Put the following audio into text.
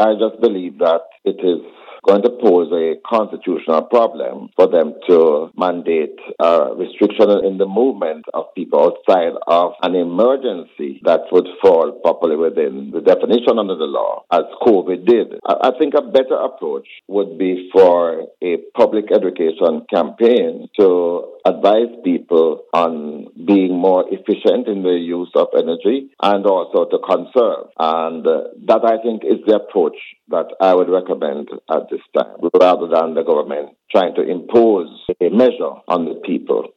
I just believe that it is going to pose a constitutional problem for them to mandate restriction in the movement of people outside of an emergency that would fall properly within the definition under the law, as COVID did. I think a better approach would be for a public education campaign to advise people on being more efficient in the use of energy and also to conserve. And that, I think, is the approach that I would recommend at this time, rather than the government trying to impose a measure on the people.